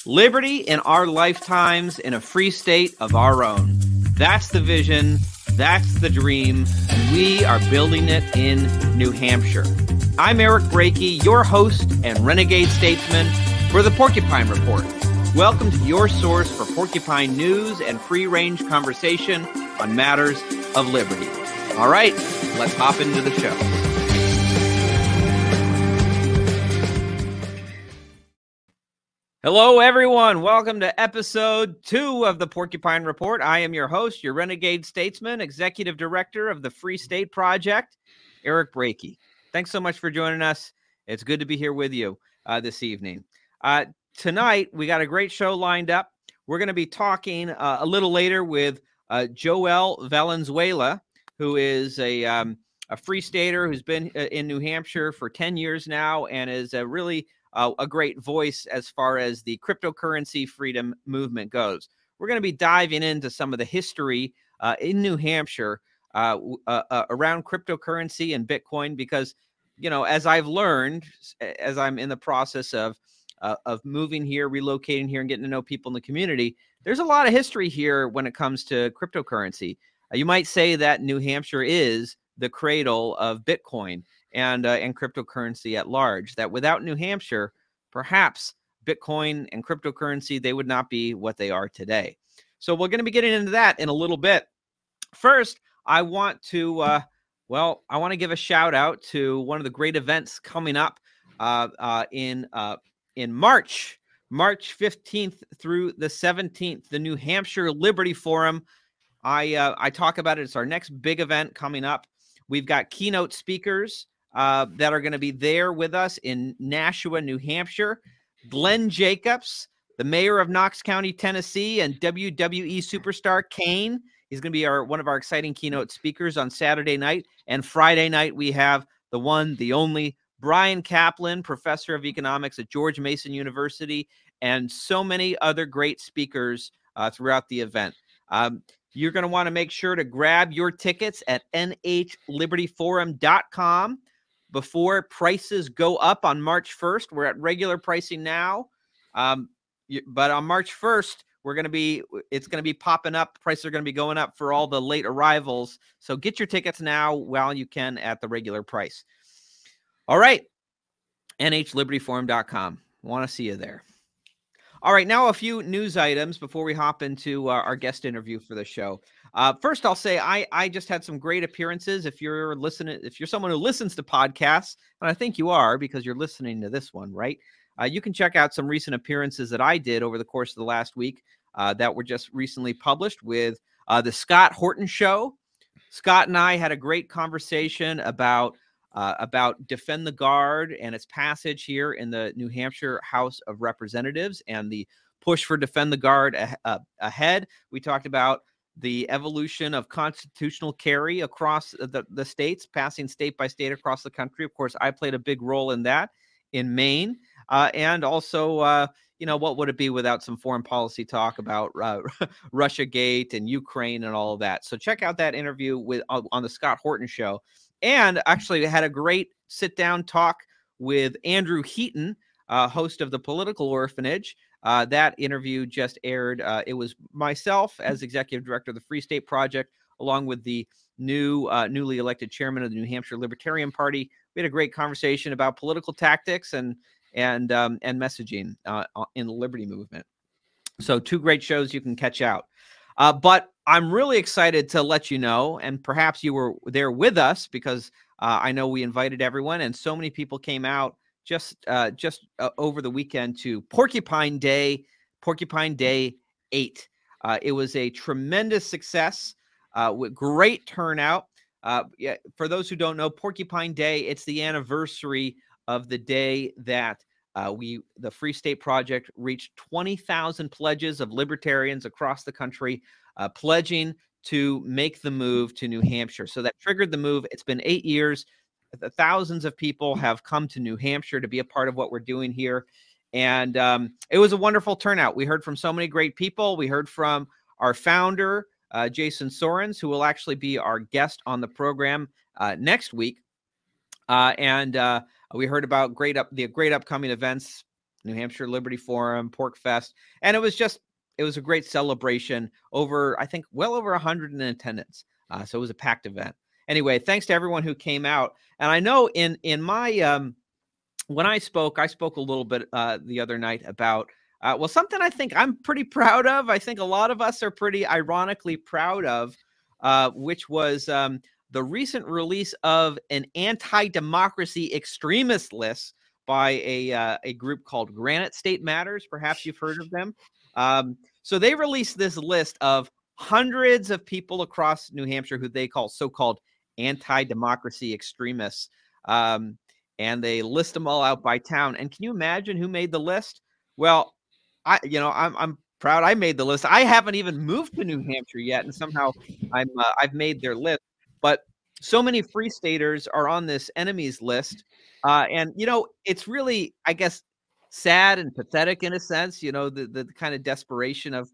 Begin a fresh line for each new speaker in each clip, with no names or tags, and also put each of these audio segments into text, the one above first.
Liberty in our lifetimes in a free state of our own. That's the vision. That's the dream. And we are building it in New Hampshire. I'm Eric Brakey, your host and renegade statesman for the Porcupine Report. Welcome to your source for porcupine news and free-range conversation on matters of liberty. All right, let's hop into the show. Hello, everyone. Welcome to episode 2 of the Porcupine Report. I am your host, your renegade statesman, executive director of the Free State Project, Eric Brakey. Thanks so much for joining us. It's good to be here with you this evening. Tonight, we got a great show lined up. We're going to be talking a little later with Joel Valenzuela, who is a free stater who's been in New Hampshire for 10 years now and is really a great voice as far as the cryptocurrency freedom movement goes. We're going to be diving into some of the history in New Hampshire around cryptocurrency and Bitcoin because, you know, as I've learned, as I'm in the process of moving here, relocating here, and getting to know people in the community, there's a lot of history here when it comes to cryptocurrency. You might say that New Hampshire is the cradle of Bitcoin and cryptocurrency at large, that without New Hampshire, perhaps Bitcoin and cryptocurrency, they would not be what they are today. So we're going to be getting into that in a little bit. First, I want to give a shout out to one of the great events coming up in March 15th through the 17th, the New Hampshire Liberty Forum. I talk about it. It's our next big event coming up. We've got keynote speakers that are going to be there with us in Nashua, New Hampshire. Glenn Jacobs, the mayor of Knox County, Tennessee, and WWE superstar Kane. He's going to be one of our exciting keynote speakers on Saturday night. And Friday night, we have the one, the only, Brian Kaplan, professor of economics at George Mason University, and so many other great speakers throughout the event. You're going to want to make sure to grab your tickets at nhlibertyforum.com before prices go up on March 1st. We're at regular pricing now. But on March 1st, it's going to be popping up. Prices are going to be going up for all the late arrivals. So get your tickets now while you can at the regular price. All right. nhlibertyforum.com. Want to see you there. All right, now a few news items before we hop into our guest interview for the show. First, I'll say I just had some great appearances. If you're someone who listens to podcasts, and I think you are because you're listening to this one, right? You can check out some recent appearances that I did over the course of the last week that were just recently published with the Scott Horton Show. Scott and I had a great conversation about Defend the Guard and its passage here in the New Hampshire House of Representatives and the push for Defend the Guard ahead. We talked about the evolution of constitutional carry across the states, passing state by state across the country. Of course, I played a big role in that in Maine. And also, what would it be without some foreign policy talk about Russiagate and Ukraine and all of that? So check out that interview on the Scott Horton Show. And actually had a great sit-down talk with Andrew Heaton, host of The Political Orphanage. That interview just aired. It was myself as executive director of the Free State Project, along with the newly elected chairman of the New Hampshire Libertarian Party. We had a great conversation about political tactics and messaging in the liberty movement. So 2 great shows you can catch out. But I'm really excited to let you know, and perhaps you were there with us because I know we invited everyone, and so many people came out just over the weekend to Porcupine Day 8. It was a tremendous success with great turnout. For those who don't know, Porcupine Day, it's the anniversary of the day that the Free State Project reached 20,000 pledges of libertarians across the country pledging to make the move to New Hampshire. So that triggered the move. It's been 8 years. Thousands of people have come to New Hampshire to be a part of what we're doing here. And it was a wonderful turnout. We heard from so many great people. We heard from our founder, Jason Sorens, who will actually be our guest on the program next week. And we heard about the great upcoming events New Hampshire Liberty Forum, Pork Fest, and it was a great celebration. I think well over 100 in attendance. So it was a packed event. Anyway, thanks to everyone who came out. And I know in my when I spoke a little bit the other night about something I think I'm pretty proud of. I think a lot of us are pretty ironically proud of, which was the recent release of an anti-democracy extremist list by a group called Granite State Matters. Perhaps you've heard of them. So they released this list of hundreds of people across New Hampshire who they call so-called anti-democracy extremists. And they list them all out by town. And can you imagine who made the list? Well, I'm proud I made the list. I haven't even moved to New Hampshire yet, and somehow I've made their list. But so many Free Staters are on this enemies list, and it's really, I guess, sad and pathetic in a sense. The kind of desperation of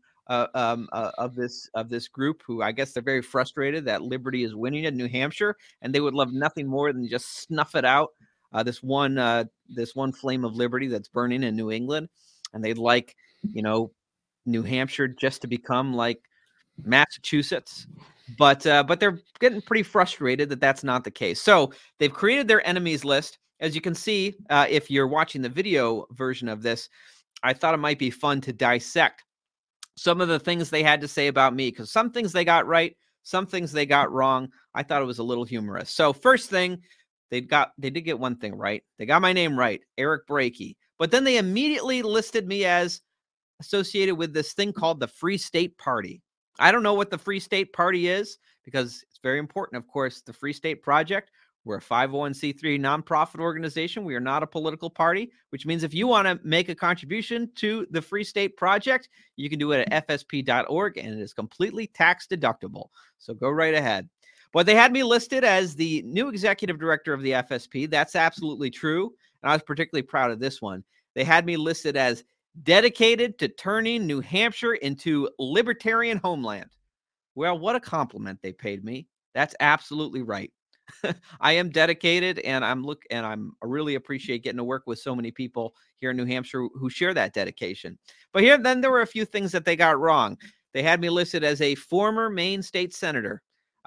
this group, who I guess they're very frustrated that liberty is winning in New Hampshire, and they would love nothing more than just snuff it out. This one flame of liberty that's burning in New England, and they'd like New Hampshire just to become like Massachusetts, but they're getting pretty frustrated that that's not the case. So they've created their enemies list. As you can see, if you're watching the video version of this, I thought it might be fun to dissect some of the things they had to say about me, because some things they got right, some things they got wrong. I thought it was a little humorous. So first thing, they did get one thing right. They got my name right, Eric Brakey. But then they immediately listed me as associated with this thing called the Free State Party. I don't know what the Free State Party is, because it's very important. Of course, the Free State Project, we're a 501c3 nonprofit organization. We are not a political party, which means if you want to make a contribution to the Free State Project, you can do it at fsp.org, and it is completely tax deductible. So go right ahead. But they had me listed as the new executive director of the FSP. That's absolutely true. And I was particularly proud of this one. They had me listed as dedicated to turning New Hampshire into libertarian homeland. Well, what a compliment they paid me. That's absolutely right. I am dedicated, and I really appreciate getting to work with so many people here in New Hampshire who share that dedication. But then there were a few things that they got wrong. They had me listed as a former Maine state senator.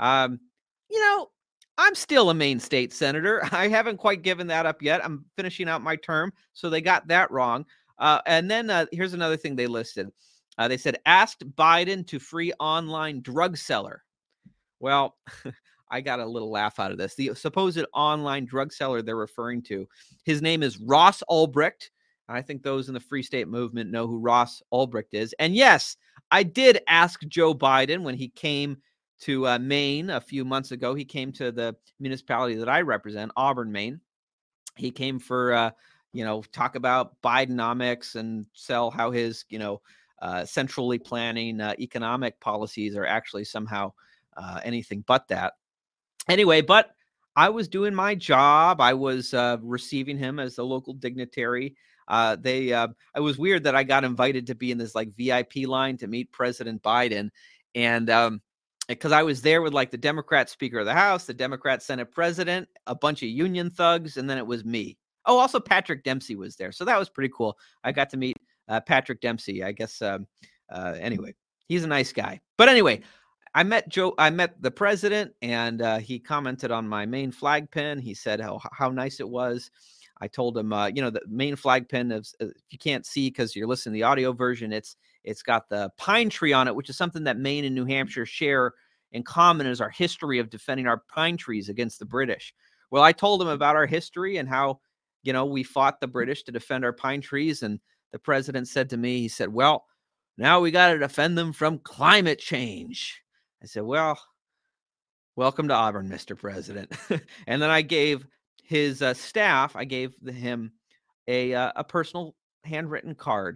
I'm still a Maine state senator. I haven't quite given that up yet. I'm finishing out my term, so they got that wrong. And then here's another thing they listed. They said, asked Biden to free online drug seller. Well, I got a little laugh out of this. The supposed online drug seller they're referring to, his name is Ross Ulbricht. I think those in the Free State movement know who Ross Ulbricht is. And yes, I did ask Joe Biden when he came to Maine a few months ago. He came to the municipality that I represent, Auburn, Maine. He came for, talk about Bidenomics and sell how his, centrally planning economic policies are actually somehow anything but that. Anyway, but I was doing my job. I was receiving him as the local dignitary. It was weird that I got invited to be in this like VIP line to meet President Biden. And because I was there with like the Democrat Speaker of the House, the Democrat Senate President, a bunch of union thugs, and then it was me. Oh, also Patrick Dempsey was there. So that was pretty cool. I got to meet Patrick Dempsey. I guess, anyway, he's a nice guy. But anyway, I met the president, and he commented on my Maine flag pin. He said how nice it was. I told him, the Maine flag pin is, if you can't see because you're listening to the audio version, it's got the pine tree on it, which is something that Maine and New Hampshire share in common, is our history of defending our pine trees against the British. Well, I told him about our history and how, we fought the British to defend our pine trees. And the president said to me, he said, well, now we got to defend them from climate change. I said, well, welcome to Auburn, Mr. President. And then I gave his staff, I gave him a personal handwritten card.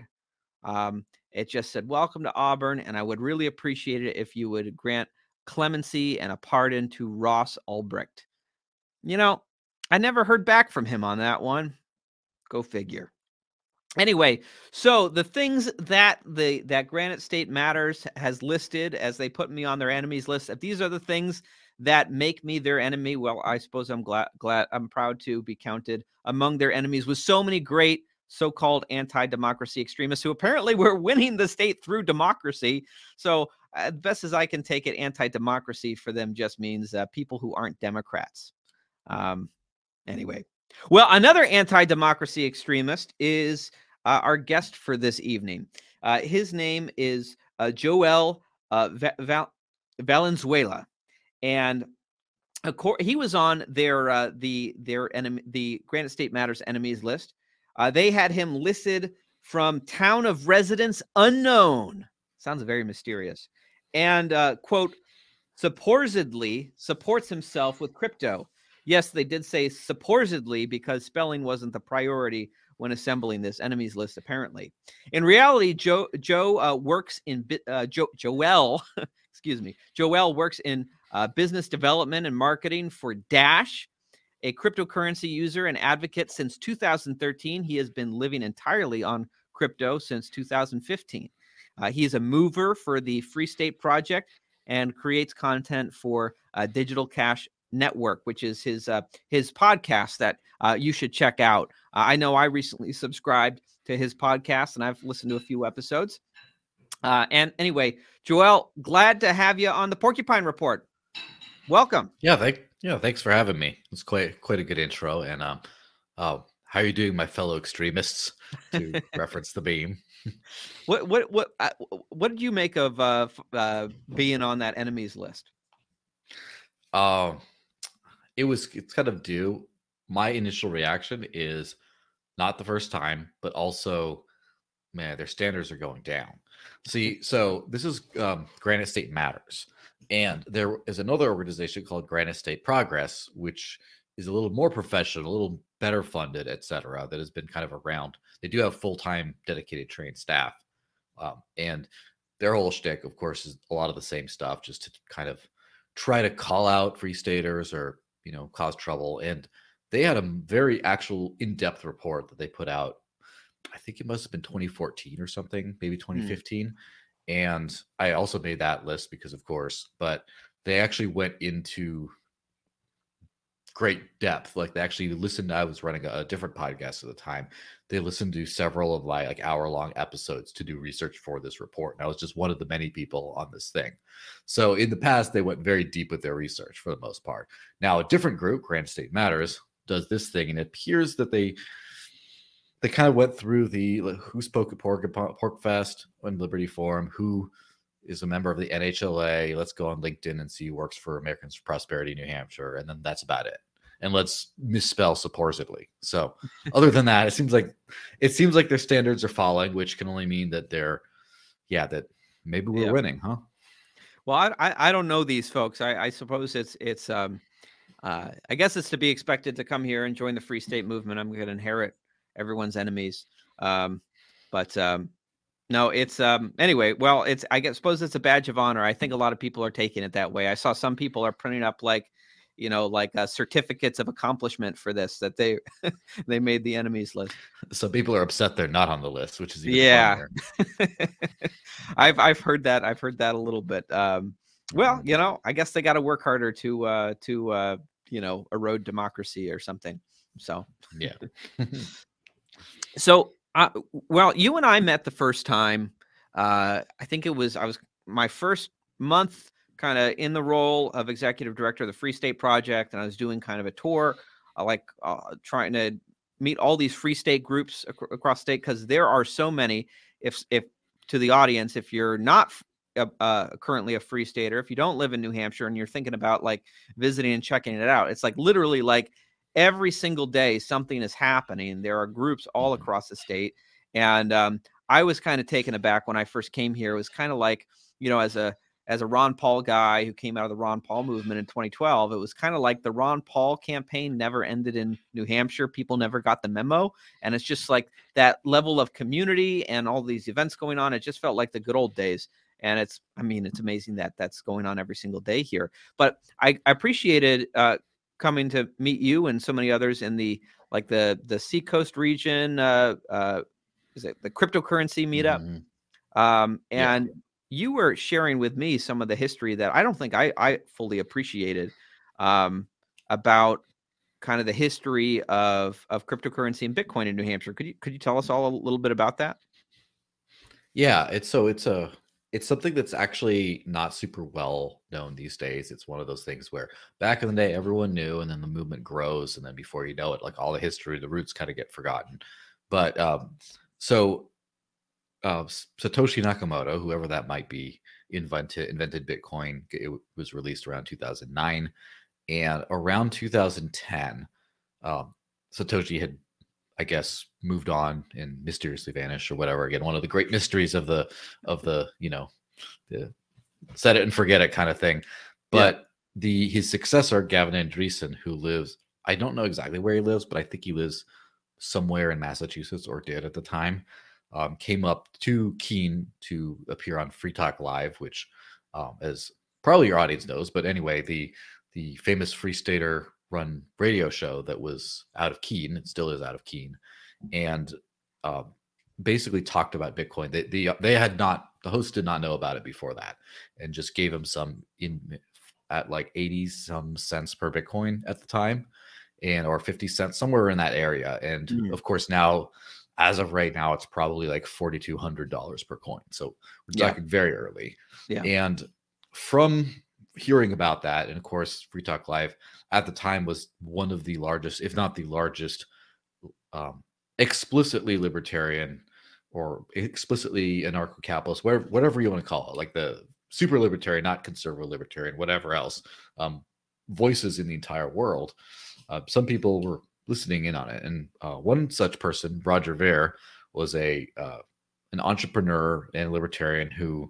It just said, welcome to Auburn, and I would really appreciate it if you would grant clemency and a pardon to Ross Ulbricht. I never heard back from him on that one. Go figure. Anyway, so the things that that Granite State Matters has listed as they put me on their enemies list, if these are the things that make me their enemy, well, I suppose I'm glad I'm proud to be counted among their enemies with so many great so-called anti-democracy extremists who apparently were winning the state through democracy. So best as I can take it, anti-democracy for them just means people who aren't Democrats. Anyway, well, another anti-democracy extremist is our guest for this evening. His name is Joel Valenzuela, and he was on their enemy, the Granite State Matters enemies list. They had him listed from town of residence unknown. Sounds very mysterious. And quote, supposedly supports himself with crypto. Yes, they did say supposedly because spelling wasn't the priority when assembling this enemies list, apparently. In reality, Joel works in Joel, excuse me, Joel works in business development and marketing for Dash, a cryptocurrency user and advocate since 2013. He has been living entirely on crypto since 2015. He is a mover for the Free State Project and creates content for Digital Cash Network, which is his podcast that you should check out. I know I recently subscribed to his podcast and I've listened to a few episodes. And anyway, Joel, glad to have you on the Porcupine Report. Welcome.
Thanks for having me. It's quite a good intro. And how are you doing, my fellow extremists? To reference the meme.
What did you make of being on that enemies list?
It's kind of due. My initial reaction is not the first time, but also, man, their standards are going down. See, so this is Granite State Matters. And there is another organization called Granite State Progress, which is a little more professional, a little better funded, et cetera, that has been kind of around. They do have full-time dedicated trained staff. And their whole shtick, of course, is a lot of the same stuff, just to kind of try to call out free staters or, cause trouble. And they had a very actual in-depth report that they put out. I think it must have been 2014 or something, maybe 2015. And I also made that list because, of course, but they actually went into great depth. Like they actually listened. I was running a different podcast at the time. They listened to several of my hour-long episodes to do research for this report. And I was just one of the many people on this thing. So in the past, they went very deep with their research for the most part. Now, a different group, Granite State Matters, does this thing. And it appears that they kind of went through the who spoke at PorcFest and Liberty Forum, who is a member of the NHLA. Let's go on LinkedIn and see who works for Americans for Prosperity, New Hampshire. And then that's about it. And let's misspell supposedly. So other than that, it seems like their standards are falling, which can only mean that that maybe we're winning, huh?
Well, I don't know these folks. I suppose it's I guess it's to be expected to come here and join the Free State movement. I'm going to inherit everyone's enemies. No, it's anyway. Well, suppose it's a badge of honor. I think a lot of people are taking it that way. I saw some people are printing up certificates of accomplishment for this, that they they made the enemies list.
So people are upset they're not on the list, which is even
funnier. I've heard that. I've heard that a little bit. Well, I guess they got to work harder to erode democracy or something. So
yeah.
So well, you and I met the first time. I think I was my first month kind of in the role of executive director of the Free State Project. And I was doing kind of a tour, trying to meet all these Free State groups across the state, because there are so many. If to the audience, if you're not currently a Free Stater, if you don't live in New Hampshire and you're thinking about visiting and checking it out, it's literally every single day something is happening. There are groups all across the state. And I was kind of taken aback when I first came here. It was kind of as a Ron Paul guy who came out of the Ron Paul movement in 2012, it was kind of like the Ron Paul campaign never ended in New Hampshire. People never got the memo. And it's just that level of community and all these events going on. It just felt like the good old days. And it's amazing that that's going on every single day here. But I appreciated coming to meet you and so many others in the Seacoast region. Is it the cryptocurrency meetup? And you were sharing with me some of the history that I don't think I fully appreciated about kind of the history of cryptocurrency and Bitcoin in New Hampshire. Could you tell us all a little bit about that?
Yeah, it's something that's actually not super well known these days. It's one of those things where back in the day everyone knew, and then the movement grows, and then before you know it, like all the history, the roots kind of get forgotten. But so Satoshi Nakamoto, whoever that might be, invented Bitcoin. It was released around 2009, and around 2010, Satoshi had, I guess, moved on and mysteriously vanished or whatever. Again, one of the great mysteries of the the set it and forget it kind of thing. But his successor, Gavin Andresen, who lives, I don't know exactly where he lives, but I think he lives somewhere in Massachusetts, or did at the time, came up to Keene to appear on Free Talk Live, which, as probably your audience knows, but anyway, the famous Free Stater run radio show that was out of Keene, it still is out of Keene, and basically talked about Bitcoin. They had not, the host did not know about it before that, and just gave him some at like 80 some cents per Bitcoin at the time, or 50 cents, somewhere in that area. And of course now, as of right now, it's probably like $4,200 per coin. So we're talking very early.
Yeah.
And from hearing about that, and of course, Free Talk Live at the time was one of the largest, if not the largest, explicitly libertarian or explicitly anarcho-capitalist, whatever you want to call it, like the super libertarian, not conservative libertarian, whatever else, voices in the entire world. Some people were listening in on it, and one such person, Roger Ver, was an entrepreneur and libertarian who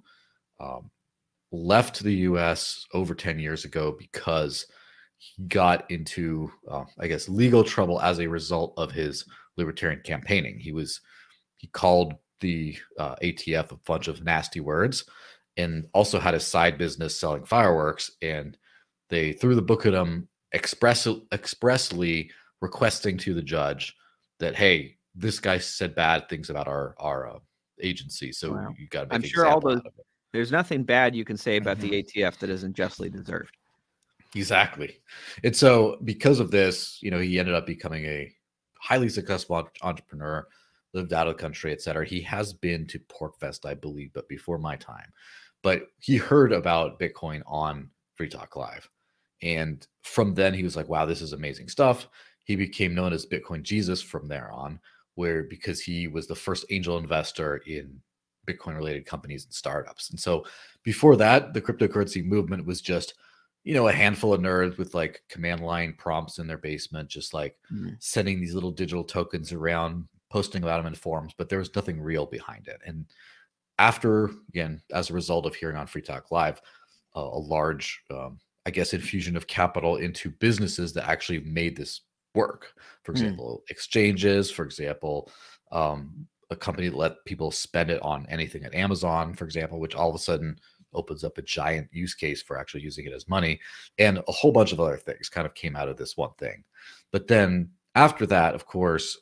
left the U.S. over 10 years ago because he got into, I guess, legal trouble as a result of his libertarian campaigning. He called the ATF a bunch of nasty words, and also had a side business selling fireworks, and they threw the book at him, expressly requesting to the judge that, hey, this guy said bad things about our agency, so you got to make
I'm
an
sure all
example
those,
out of it.
there's nothing bad you can say about the ATF that isn't justly deserved.
Exactly. And so because of this, he ended up becoming a highly successful entrepreneur, lived out of the country, etc. He has been to PorcFest, I believe, but before my time. But he heard about Bitcoin on Free Talk Live. And from then he was like, wow, this is amazing stuff. He became known as Bitcoin Jesus from there on, because he was the first angel investor in Bitcoin related companies and startups. And so before that, the cryptocurrency movement was just, a handful of nerds with like command line prompts in their basement, just like sending these little digital tokens around, posting about them in forums, but there was nothing real behind it. And after, again, as a result of hearing on Free Talk Live, a large, I guess, infusion of capital into businesses that actually made this work. For example, exchanges, for example, a company that let people spend it on anything at Amazon, for example, which all of a sudden opens up a giant use case for actually using it as money, and a whole bunch of other things kind of came out of this one thing. But then after that, of course,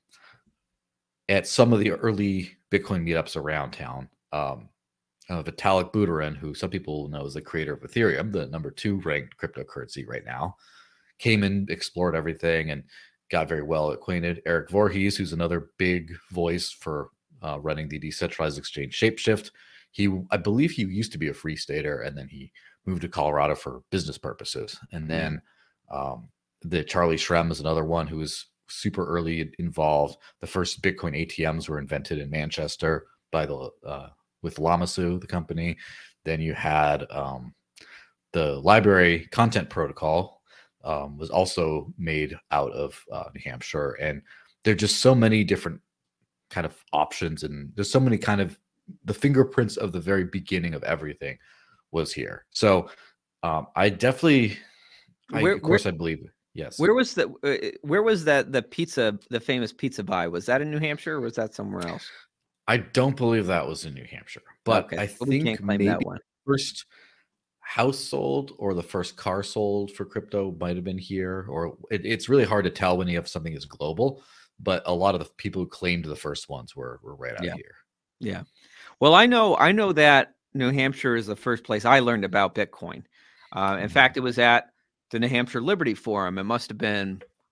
at some of the early Bitcoin meetups around town, Vitalik Buterin, who some people know is the creator of Ethereum, the number 2 ranked cryptocurrency right now, came and explored everything and got very well acquainted. Eric Voorhees, who's another big voice for running the decentralized exchange Shapeshift. I believe he used to be a Free Stater, and then he moved to Colorado for business purposes. And then the Charlie Shrem is another one who was super early involved. The first Bitcoin ATMs were invented in Manchester by with Lamassu, the company. Then you had the library content protocol was also made out of New Hampshire. And there are just so many different kind of options, and there's so many kind of the fingerprints of the very beginning of everything was here. So I definitely, I believe, yes.
Where was that the famous pizza buy? Was that in New Hampshire, or was that somewhere else?
I don't believe that was in New Hampshire, but okay. I think maybe that one. First house sold or the first car sold for crypto might have been here, or it's really hard to tell when you have something that's global, but a lot of the people who claimed the first ones were right out here.
Yeah. Well, I know that New Hampshire is the first place I learned about Bitcoin. In fact, it was at the New Hampshire Liberty Forum. It must have been,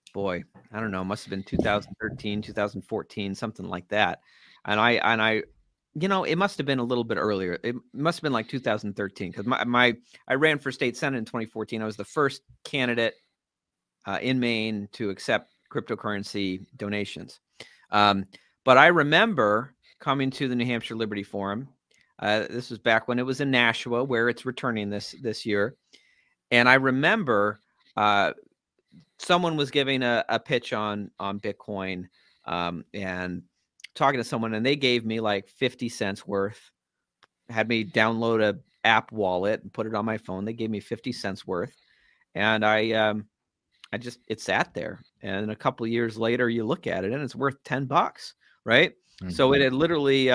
boy, I don't know, must have been 2013, 2014, something like that. And I, it must have been a little bit earlier. It must have been like 2013 because I ran for state senate in 2014. I was the first candidate in Maine to accept cryptocurrency donations. But I remember coming to the New Hampshire Liberty Forum. This was back when it was in Nashua, where it's returning this year. And I remember someone was giving a pitch on Bitcoin and talking to someone, and they gave me like 50 cents worth, had me download a app wallet and put it on my phone. They gave me 50 cents worth. And it sat there. And a couple of years later, you look at it and it's worth $10, right? Mm-hmm. So it had literally,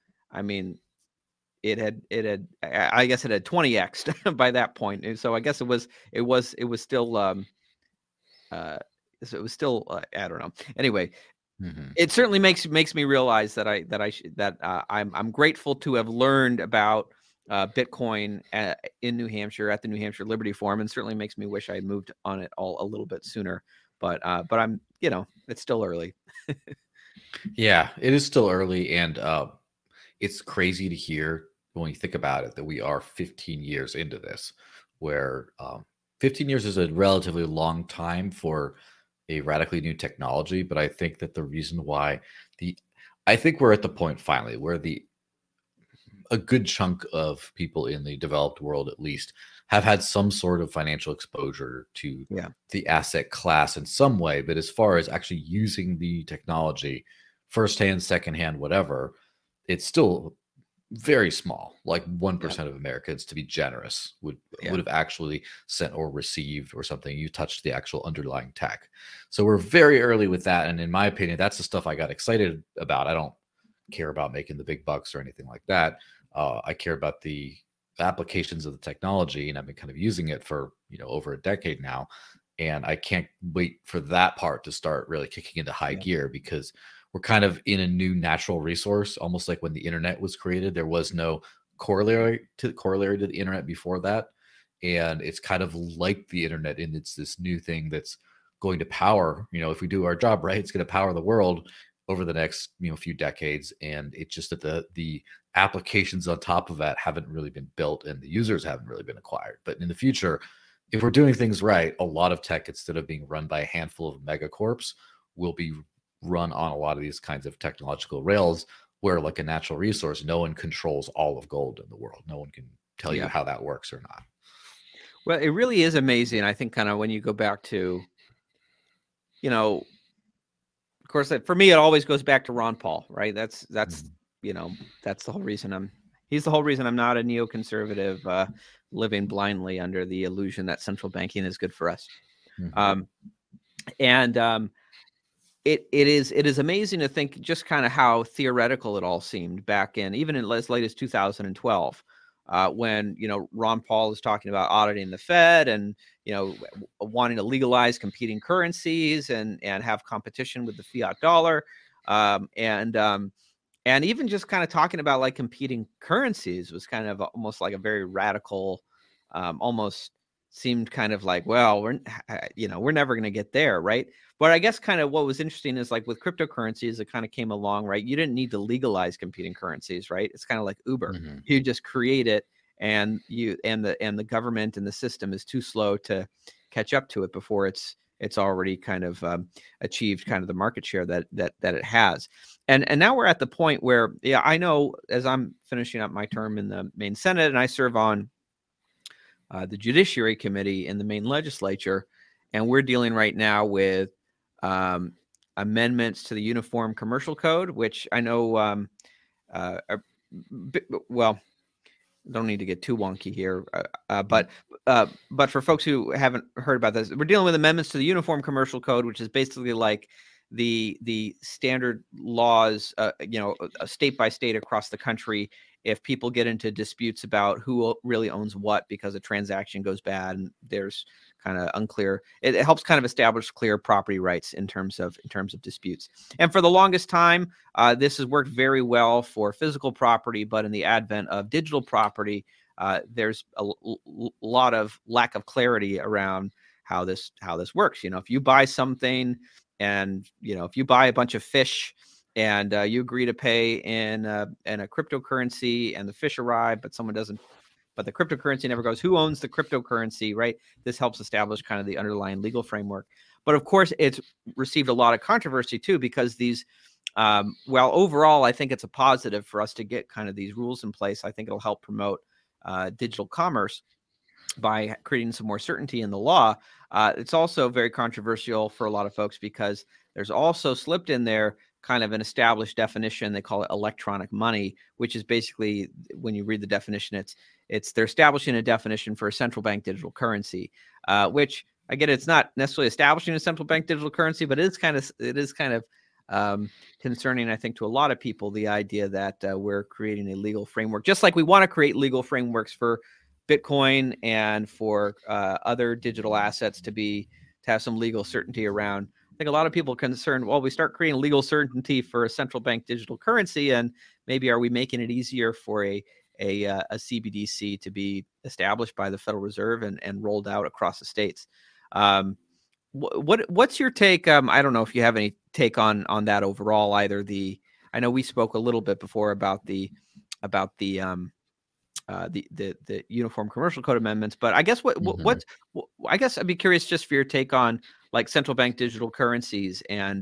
I guess it had 20x by that point. And so I guess it was still, I don't know. Anyway, it certainly makes me realize that I'm grateful to have learned about Bitcoin in New Hampshire at the New Hampshire Liberty Forum, and certainly makes me wish I had moved on it all a little bit sooner. But I'm, it's still early.
Yeah, it is still early, and it's crazy to hear when you think about it that we are 15 years into this, where 15 years is a relatively long time for a radically new technology. But I think that the reason why I think we're at the point finally where a good chunk of people in the developed world, at least, have had some sort of financial exposure to the asset class in some way. But as far as actually using the technology, firsthand, secondhand, whatever, it's still very small. Like 1% of Americans, to be generous, would have actually sent or received or something. You touched the actual underlying tech. So we're very early with that. And in my opinion, that's the stuff I got excited about. I don't care about making the big bucks or anything like that. I care about the applications of the technology, and I've been kind of using it for over a decade now. And I can't wait for that part to start really kicking into high gear, because we're kind of in a new natural resource, almost like when the internet was created. There was no corollary to the internet before that. And it's kind of like the internet, and it's this new thing that's going to power, if we do our job right, it's going to power the world over the next few decades. And it's just that the applications on top of that haven't really been built, and the users haven't really been acquired. But in the future, if we're doing things right, a lot of tech, instead of being run by a handful of megacorps, will be run on a lot of these kinds of technological rails, where, like a natural resource, no one controls all of gold in the world. No one can tell you how that works or not.
Well, it really is amazing. I think kind of when you go back to, of course, for me, it always goes back to Ron Paul, right? That's that's the whole reason he's the whole reason I'm not a neoconservative living blindly under the illusion that central banking is good for us. It is amazing to think just kind of how theoretical it all seemed back in, even in as late as 2012, when Ron Paul is talking about auditing the Fed and wanting to legalize competing currencies and have competition with the fiat dollar, and even just kind of talking about like competing currencies was kind of almost like a very radical, almost seemed kind of like, well, we're never going to get there, right? But I guess kind of what was interesting is like with cryptocurrencies, it kind of came along, right? You didn't need to legalize competing currencies, right? It's kind of like Uber. You just create it, and the government and the system is too slow to catch up to it before it's already kind of achieved kind of the market share that it has. And now we're at the point where, I know as I'm finishing up my term in the Maine Senate, and I serve on the Judiciary Committee in the Maine Legislature, and we're dealing right now with amendments to the Uniform Commercial Code, which I know, don't need to get too wonky here, but for folks who haven't heard about this, we're dealing with amendments to the Uniform Commercial Code, which is basically like the standard laws, state by state across the country. If people get into disputes about who really owns what because a transaction goes bad and there's kind of unclear, it helps kind of establish clear property rights in terms of disputes. And for the longest time, this has worked very well for physical property, but in the advent of digital property, there's a lot of lack of clarity around how this works. If you buy something, and if you buy a bunch of fish, and you agree to pay in a cryptocurrency, and the fish arrive, but the cryptocurrency never goes. Who owns the cryptocurrency, right? This helps establish kind of the underlying legal framework. But of course, it's received a lot of controversy too, because these, well, overall, I think it's a positive for us to get kind of these rules in place. I think it'll help promote digital commerce by creating some more certainty in the law. It's also very controversial for a lot of folks because there's also slipped in there kind of an established definition. They call it electronic money, which is basically, when you read the definition, they're establishing a definition for a central bank digital currency, which, again, it's not necessarily establishing a central bank digital currency, but it is kind of concerning, I think, to a lot of people, the idea that we're creating a legal framework, just like we want to create legal frameworks for Bitcoin and for other digital assets to have some legal certainty around. I think a lot of people are concerned, well, we start creating legal certainty for a central bank digital currency, and maybe are we making it easier for a CBDC to be established by the Federal Reserve and rolled out across the states? What's your take? I don't know if you have any take on that overall. I know we spoke a little bit before about the Uniform Commercial Code amendments, but I guess I guess I'd be curious just for your take on like central bank digital currencies, and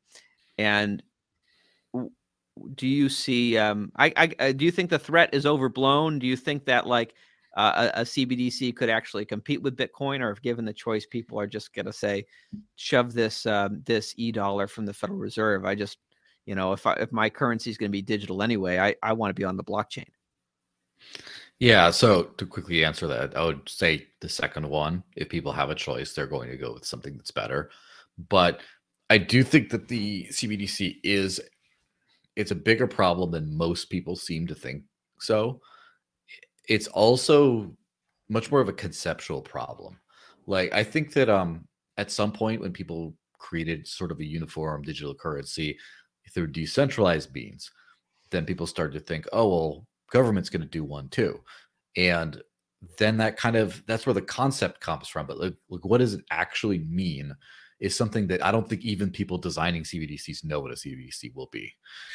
do you see? Do you think the threat is overblown? Do you think that like a CBDC could actually compete with Bitcoin, or if given the choice, people are just going to say, shove this e-dollar from the Federal Reserve? I just, if my currency is going to be digital anyway, I want to be on the blockchain.
Yeah, so to quickly answer that, I would say the second one. If people have a choice, they're going to go with something that's better. But I do think that the CBDC it's a bigger problem than most people seem to think so. It's also much more of a conceptual problem. Like, I think that at some point when people created sort of a uniform digital currency through decentralized means, then people started to think, oh, well, government's going to do one too. And then that's where the concept comes from. But look, what does it actually mean is something that I don't think even people designing CBDCs know what a CBDC will be.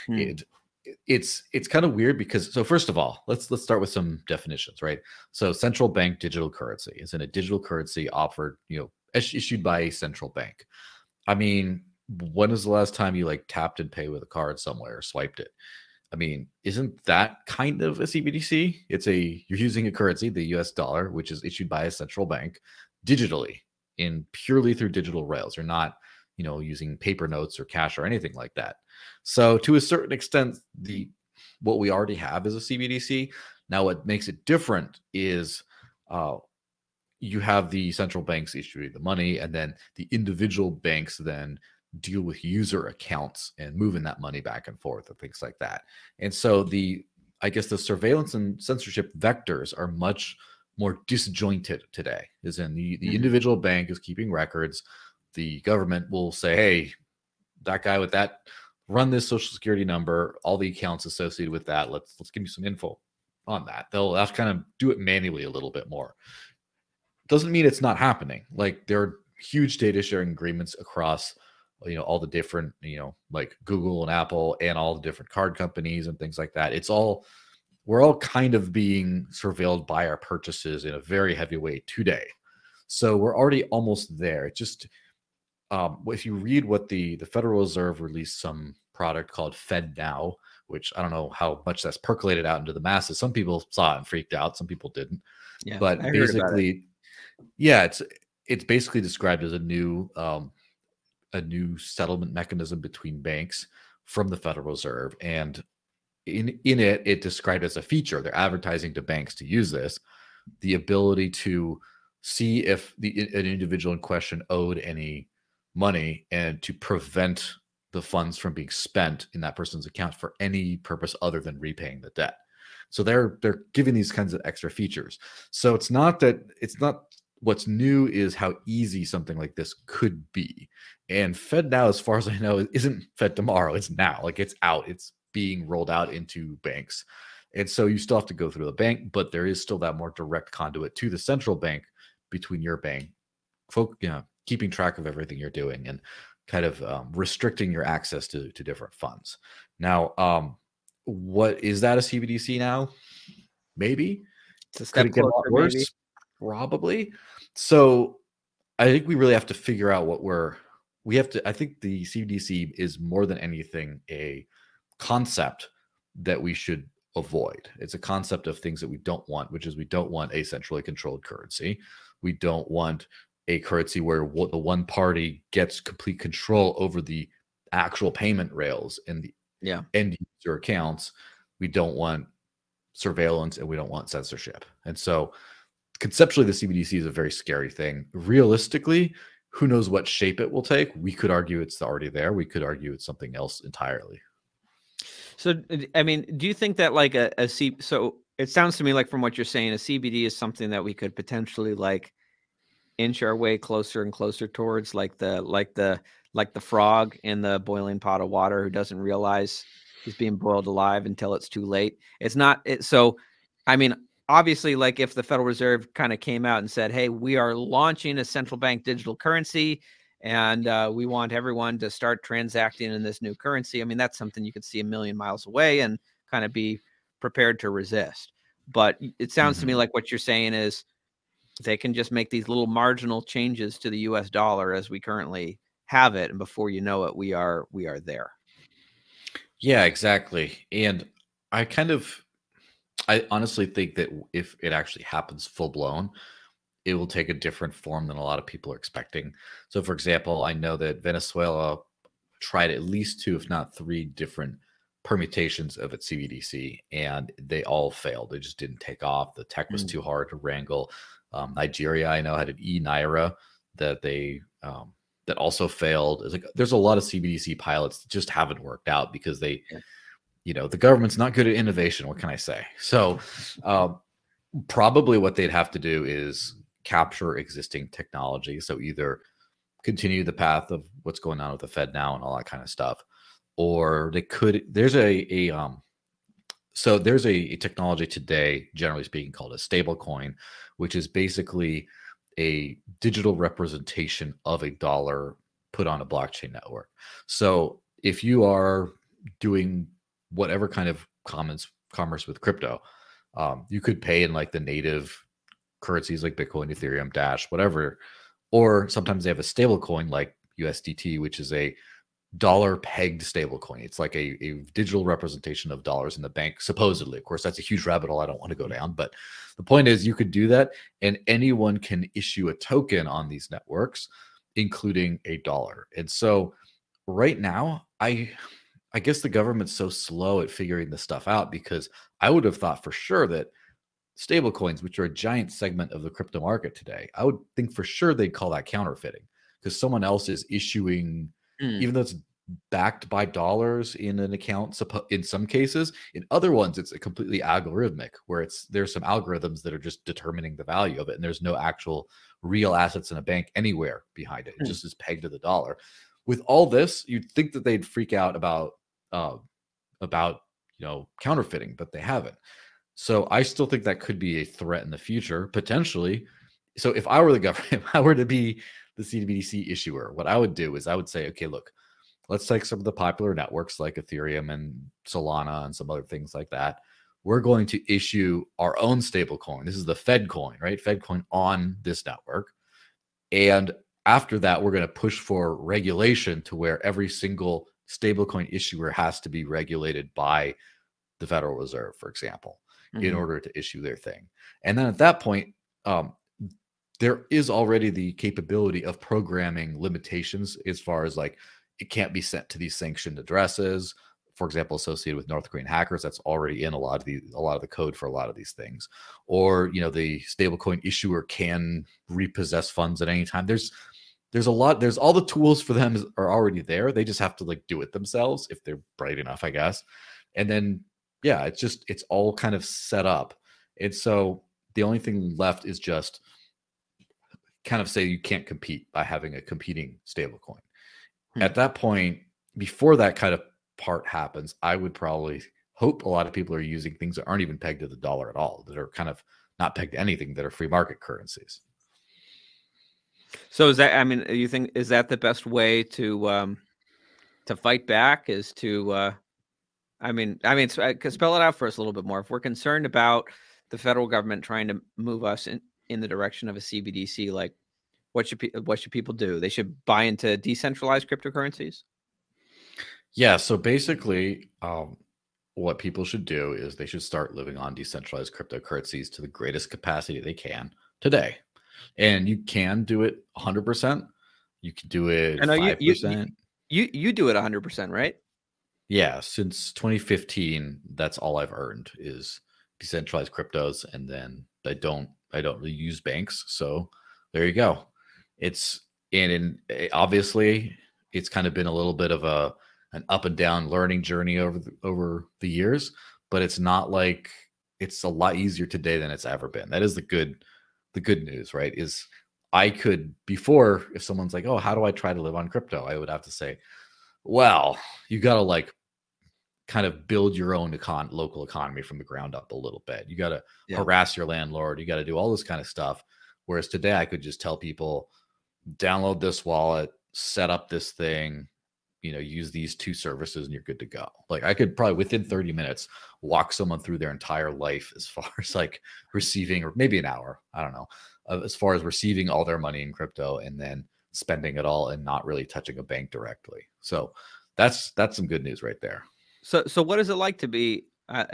It's kind of weird because, so first of all, let's start with some definitions, right? So central bank digital currency is a digital currency offered, issued by a central bank. I mean, when was the last time you like tapped and pay with a card somewhere or swiped it? I mean, isn't that kind of a CBDC? You're using a currency, the US dollar, which is issued by a central bank digitally purely through digital rails. You're not, using paper notes or cash or anything like that. So to a certain extent, what we already have is a CBDC. Now, what makes it different is you have the central banks issuing the money, and then the individual banks then deal with user accounts and moving that money back and forth and things like that. And so I guess the surveillance and censorship vectors are much more disjointed today. As in the individual bank is keeping records. The government will say, hey, that guy with that, run this social security number, all the accounts associated with that. Let's give you some info on that. They'll have to kind of do it manually a little bit more. Doesn't mean it's not happening. Like, there are huge data sharing agreements across all the different, like Google and Apple and all the different card companies and things like that. We're all kind of being surveilled by our purchases in a very heavy way today. So we're already almost there. It's just, if you read what the Federal Reserve released some product called FedNow, which I don't know how much that's percolated out into the masses. Some people saw it and freaked out. Some people didn't.
Yeah,
but basically, yeah, it's basically described as a new settlement mechanism between banks from the Federal Reserve. And in it described as a feature. They're advertising to banks to use this, the ability to see if an individual in question owed any money and to prevent the funds from being spent in that person's account for any purpose other than repaying the debt. So they're giving these kinds of extra features. So it's not what's new is how easy something like this could be. And FedNow, as far as I know, isn't Fed tomorrow. It's now. Like, it's out. It's being rolled out into banks. And so you still have to go through the bank, but there is still that more direct conduit to the central bank between your bank keeping track of everything you're doing and kind of restricting your access to different funds. Now, what is that a CBDC now? Maybe.
It's a
Could
step
it get a lot
closer,
worse?
maybe.
Probably. So I think we really have to figure out I think the CBDC is more than anything a concept that we should avoid. It's a concept of things that we don't want, which is we don't want a centrally controlled currency. We don't want a currency where the one party gets complete control over the actual payment rails and the end user accounts. We don't want surveillance and we don't want censorship. And so conceptually, the CBDC is a very scary thing. Realistically, who knows what shape it will take? We could argue it's already there. We could argue it's something else entirely.
So, I mean, do you think that like so it sounds to me like from what you're saying, a CBD is something that we could potentially like inch our way closer and closer towards, like the frog in the boiling pot of water who doesn't realize he's being boiled alive until it's too late. It's not it. So, I mean, obviously, like if the Federal Reserve kind of came out and said, "Hey, we are launching a central bank digital currency, and we want everyone to start transacting in this new currency." I mean, that's something you could see a million miles away and kind of be prepared to resist. But it sounds to me like what you're saying is they can just make these little marginal changes to the US dollar as we currently have it. And before you know it, we are there.
Yeah, exactly. And I honestly think that if it actually happens full blown, it will take a different form than a lot of people are expecting. So, for example, I know that Venezuela tried at least 2, if not 3 different permutations of its CBDC, and they all failed. They just didn't take off. The tech was too hard to wrangle. Nigeria, I know, had an e-Naira that that also failed. It's like there's a lot of CBDC pilots that just haven't worked out because the government's not good at innovation. What can I say? So probably what they'd have to do is capture existing technology. So either continue the path of what's going on with the Fed now and all that kind of stuff, or there's a technology today, generally speaking, called a stable coin, which is basically a digital representation of a dollar put on a blockchain network. So if you are doing whatever kind of commerce with crypto, you could pay in like the native currencies like Bitcoin, Ethereum, Dash, whatever, or sometimes they have a stable coin like USDT, which is a dollar pegged stable coin. It's like a digital representation of dollars in the bank, supposedly. Of course, that's a huge rabbit hole I don't want to go down, but the point is you could do that and anyone can issue a token on these networks, including a dollar. And so right now, I guess the government's so slow at figuring this stuff out, because I would have thought for sure that stable coins, which are a giant segment of the crypto market today, I would think for sure they'd call that counterfeiting, because someone else is issuing, even though it's backed by dollars in an account in some cases. In other ones, it's a completely algorithmic, where there's some algorithms that are just determining the value of it, and there's no actual real assets in a bank anywhere behind it. It just is pegged to the dollar. With all this, you'd think that they'd freak out about counterfeiting, but they haven't. So I still think that could be a threat in the future, potentially. So if I were the government, if I were to be the CBDC issuer, what I would do is I would say, okay, look, let's take some of the popular networks like Ethereum and Solana and some other things like that. We're going to issue our own stable coin. This is the Fed coin, right? Fed coin on this network. And after that, we're going to push for regulation to where every single stablecoin issuer has to be regulated by the Federal Reserve, for example, in order to issue their thing. And then at that point, there is already the capability of programming limitations as far as like it can't be sent to these sanctioned addresses, for example, associated with North Korean hackers. That's already in a lot of the code for a lot of these things. Or the stablecoin issuer can repossess funds at any time. There's all the tools for them are already there. They just have to like do it themselves if they're bright enough, I guess. And then it's all kind of set up. And so the only thing left is just kind of say you can't compete by having a competing stablecoin. At that point, before that kind of part happens, I would probably hope a lot of people are using things that aren't even pegged to the dollar at all, that are kind of not pegged to anything, that are free market currencies.
So is that, I mean, you think, is that the best way to fight back, is to, spell it out for us a little bit more. If we're concerned about the federal government trying to move us in the direction of a CBDC, like what should people do? They should buy into decentralized cryptocurrencies.
Yeah. So basically, what people should do is they should start living on decentralized cryptocurrencies to the greatest capacity they can today. And you can do it 100%. You can do
I
it
know you you
5%.
you do it 100%, right?
Yeah, since 2015, that's all I've earned is decentralized cryptos, and then I don't really use banks, so there you go. It's obviously it's kind of been a little bit of an up and down learning journey over the years, but it's not like it's a lot easier today than it's ever been. That is the good news, right? Is I could before if someone's like, "Oh, how do I try to live on crypto?" I would have to say, well, you got to like kind of build your own local economy from the ground up a little bit. You got to
Yeah.
harass your landlord. You got to do all this kind of stuff. Whereas today, I could just tell people, download this wallet, set up this thing, use these two services, and you're good to go. Like I could probably within 30 minutes walk someone through their entire life as far as like receiving, or maybe an hour, I don't know, as far as receiving all their money in crypto and then spending it all and not really touching a bank directly. So that's some good news right there.
So what is it like to be,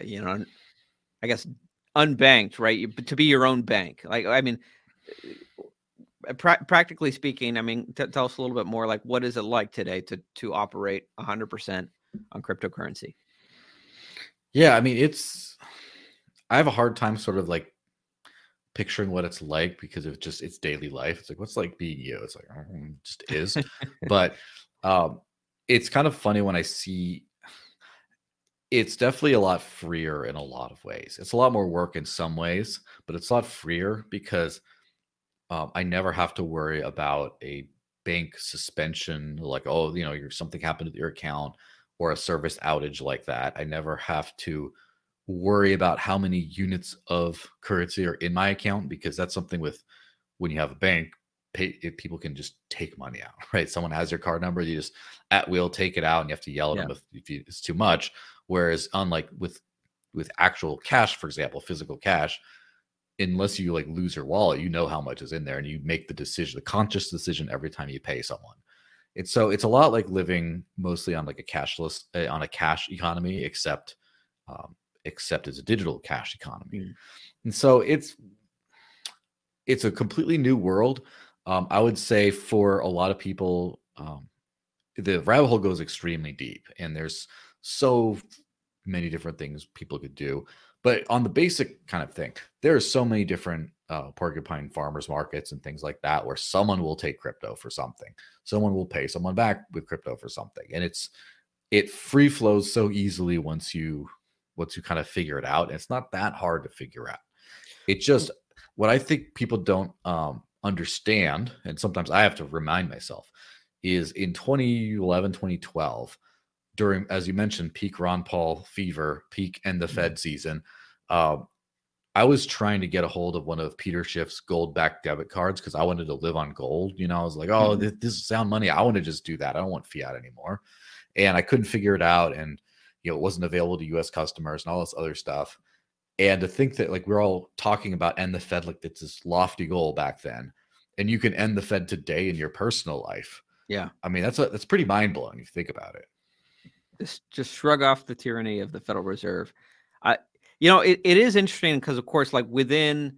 I guess, unbanked, right? To be your own bank. Like, I mean, practically speaking, I mean, tell us a little bit more. Like, what is it like today to operate 100% on cryptocurrency?
Yeah, I mean, I have a hard time sort of like picturing what it's like because of just it's daily life. It's like, what's like being you? It's like, it just is. But um, it's kind of funny when I see it's definitely a lot freer in a lot of ways. It's a lot more work in some ways, but it's a lot freer because I never have to worry about a bank suspension, like, oh, something happened to your account or a service outage like that. I never have to worry about how many units of currency are in my account because that's something with when you have a bank, people can just take money out, right? Someone has your card number, you just at will take it out, and you have to yell at
Yeah.
them if it's too much. Whereas, unlike with actual cash, for example, physical cash, unless you like lose your wallet, you know how much is in there, and you make the conscious decision every time you pay someone. It's a lot like living mostly on like on a cash economy, except it's a digital cash economy.
Mm.
And so it's a completely new world. I would say for a lot of people, the rabbit hole goes extremely deep, and there's so many different things people could do. But on the basic kind of thing, there are so many different porcupine farmers markets and things like that where someone will take crypto for something, someone will pay someone back with crypto for something, and it free flows so easily once you kind of figure it out. And it's not that hard to figure out. It just what I think people don't understand, and sometimes I have to remind myself, is in 2011, 2012, during, as you mentioned, peak Ron Paul fever, peak end the Fed season, uh, I was trying to get a hold of one of Peter Schiff's gold-backed debit cards because I wanted to live on gold. I was like, oh, this is sound money. I want to just do that. I don't want fiat anymore. And I couldn't figure it out. And, it wasn't available to US customers and all this other stuff. And to think that like we're all talking about end the Fed like it's this lofty goal back then, and you can end the Fed today in your personal life.
Yeah.
I mean, that's pretty mind blowing if you think about it.
Just shrug off the tyranny of the Federal Reserve. It is interesting because, of course, like within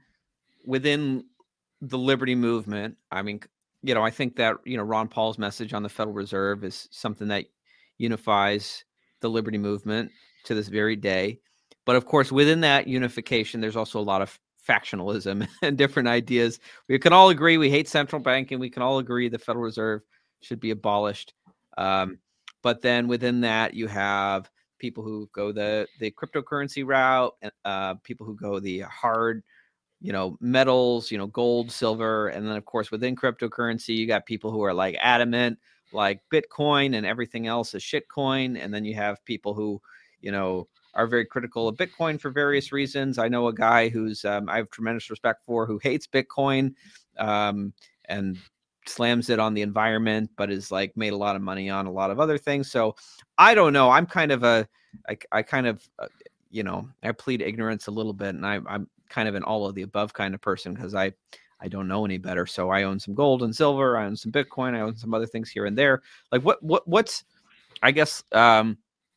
the liberty movement, I mean, I think that, Ron Paul's message on the Federal Reserve is something that unifies the liberty movement to this very day. But of course, within that unification, there's also a lot of factionalism and different ideas. We can all agree we hate central banking. We can all agree the Federal Reserve should be abolished. But then within that, you have people who go the cryptocurrency route, people who go the hard, metals, gold, silver. And then, of course, within cryptocurrency, you got people who are like adamant, like Bitcoin and everything else is shitcoin. And then you have people who, are very critical of Bitcoin for various reasons. I know a guy who's I have tremendous respect for, who hates Bitcoin. And slams it on the environment, but is like made a lot of money on a lot of other things. So I don't know. I'm kind of I kind of, I plead ignorance a little bit, and I'm kind of an all of the above kind of person because I don't know any better. So I own some gold and silver. I own some Bitcoin. I own some other things here and there. Like what's, I guess, I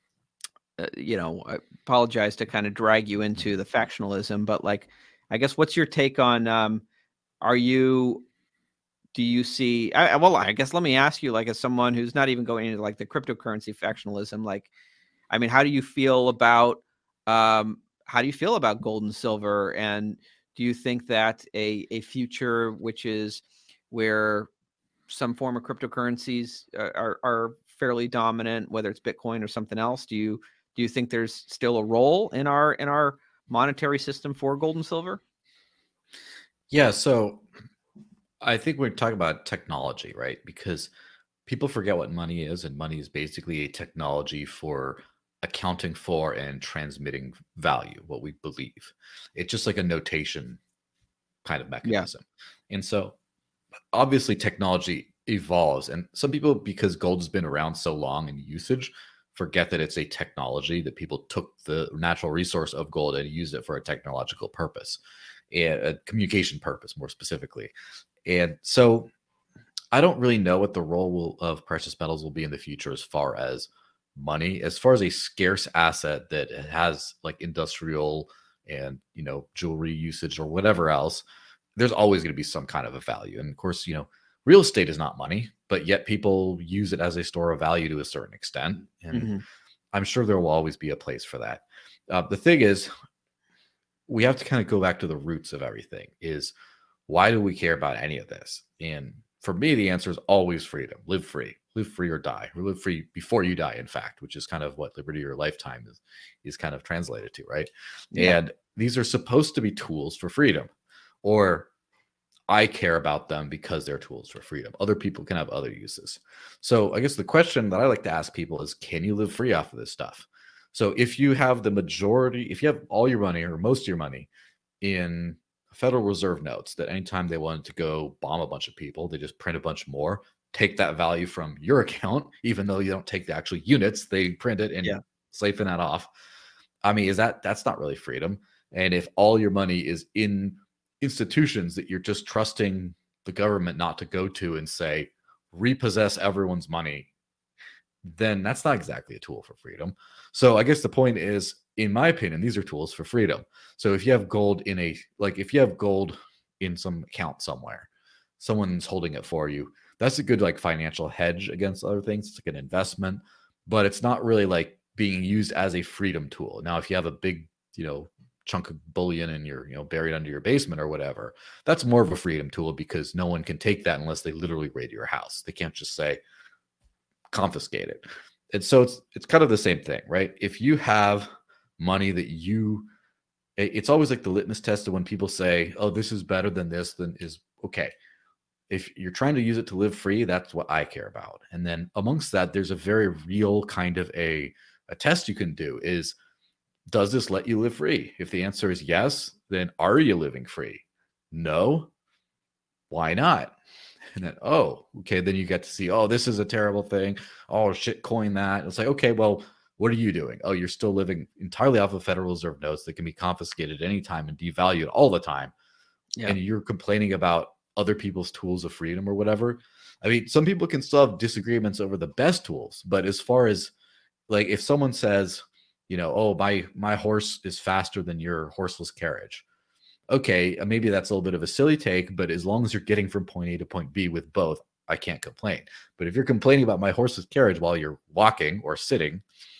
apologize to kind of drag you into the factionalism, but like, I guess, what's your take on, do you see, I guess, let me ask you, like, as someone who's not even going into like the cryptocurrency factionalism, like, I mean, how do you feel about gold and silver? And do you think that a future which is where some form of cryptocurrencies are fairly dominant, whether it's Bitcoin or something else, do you think there's still a role in our monetary system for gold and silver?
Yeah, so I think we're talking about technology, right? Because people forget what money is, and money is basically a technology for accounting for and transmitting value, what we believe. It's just like a notation kind of mechanism. Yeah. And so obviously technology evolves, and some people, because gold has been around so long in usage, forget that it's a technology, that people took the natural resource of gold and used it for a technological purpose, and a communication purpose more specifically. And so I don't really know what the role of precious metals will be in the future as far as money, as far as a scarce asset that has like industrial and, jewelry usage or whatever else. There's always going to be some kind of a value. And of course, real estate is not money, but yet people use it as a store of value to a certain extent. And I'm sure there will always be a place for that. The thing is, we have to kind of go back to the roots of everything. Is why do we care about any of this? And for me, the answer is always freedom. Live free or die, or live free before you die, in fact, which is kind of what liberty or lifetime is kind of translated to, right? Yeah. And these are supposed to be tools for freedom, or I care about them because they're tools for freedom. Other people can have other uses. So I guess the question that I like to ask people is, can you live free off of this stuff? So if you have if you have all your money or most of your money in Federal Reserve notes, that anytime they wanted to go bomb a bunch of people, they just print a bunch more, take that value from your account, even though you don't take the actual units, they print it and siphon that off. I mean, that's not really freedom. And if all your money is in institutions that you're just trusting the government not to go to and say, repossess everyone's money, then that's not exactly a tool for freedom. So I guess the point is, in my opinion, these are tools for freedom. So if you have gold if you have gold in some account somewhere, someone's holding it for you, that's a good like financial hedge against other things. It's like an investment, but it's not really like being used as a freedom tool. Now, if you have a big, chunk of bullion in your, buried under your basement or whatever, that's more of a freedom tool, because no one can take that unless they literally raid your house. They can't just say confiscate it. And so it's kind of the same thing, right? If you have money that it's always like the litmus test of when people say, oh, this is better than this, then is okay. If you're trying to use it to live free, that's what I care about. And then amongst that, there's a very real kind of a test you can do is, does this let you live free? If the answer is yes, then are you living free? No. Why not? And then, oh, okay, then you get to see, oh, this is a terrible thing. Oh, shit, coin that. It's like, okay, well, what are you doing? Oh, you're still living entirely off of Federal Reserve notes that can be confiscated anytime and devalued all the time. Yeah. And you're complaining about other people's tools of freedom or whatever. I mean, some people can still have disagreements over the best tools, but as far as like, if someone says, oh, my horse is faster than your horseless carriage. Okay, maybe that's a little bit of a silly take, but as long as you're getting from point A to point B with both, I can't complain. But if you're complaining about my horse's carriage while you're walking or sitting,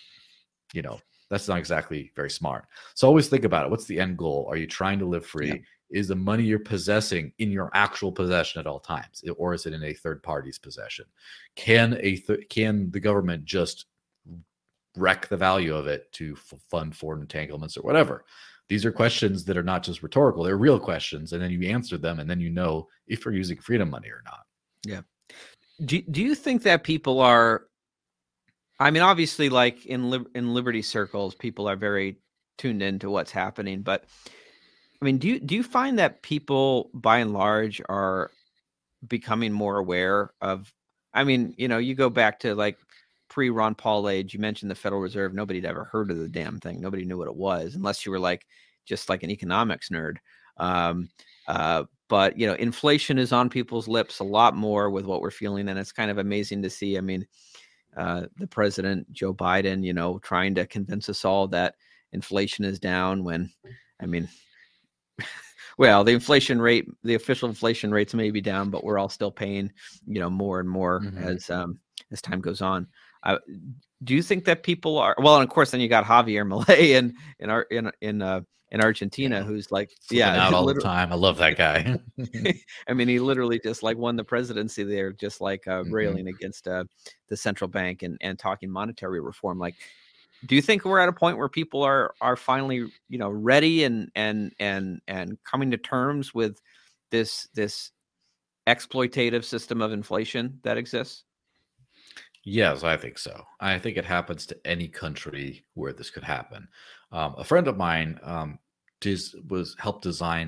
that's not exactly very smart. So always think about it. What's the end goal? Are you trying to live free? Yeah. Is the money you're possessing in your actual possession at all times, or is it in a third party's possession? Can the government just wreck the value of it to fund foreign entanglements or whatever? These are questions that are not just rhetorical, they're real questions. And then you answer them, and then if you're using freedom money or not.
Yeah. Do you think that people are, I mean, obviously, like in liberty circles, people are very tuned into what's happening, but I mean, do you find that people by and large are becoming more aware of. I mean, you go back to like pre-Ron Paul age. You mentioned the Federal Reserve. Nobody'd ever heard of the damn thing. Nobody knew what it was, unless you were like just like an economics nerd. But inflation is on people's lips a lot more with what we're feeling, and it's kind of amazing to see. I mean, the president, Joe Biden, trying to convince us all that inflation is down when, I mean, well, the official inflation rates may be down, but we're all still paying, more and more as time goes on. Do you think that people are, well, and of course, then you got Javier Milei in Argentina, who's like,
out all the time. I love that guy.
I mean, he literally just like won the presidency there, just like railing against the central bank and talking monetary reform. Like, do you think we're at a point where people are finally, ready and coming to terms with this exploitative system of inflation that exists?
Yes, I think so. I think it happens to any country where this could happen. A friend of mine helped design